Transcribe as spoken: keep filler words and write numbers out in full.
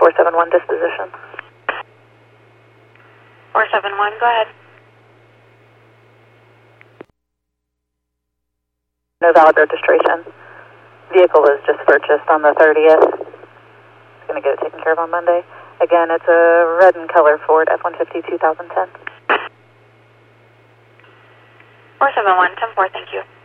four seven one disposition. four seven one, go ahead. No valid registration. Vehicle was just purchased on the thirtieth. It's going to get it taken care of on Monday. Again, it's a red and color Ford F one fifty two thousand ten. four seven one, ten four, thank you.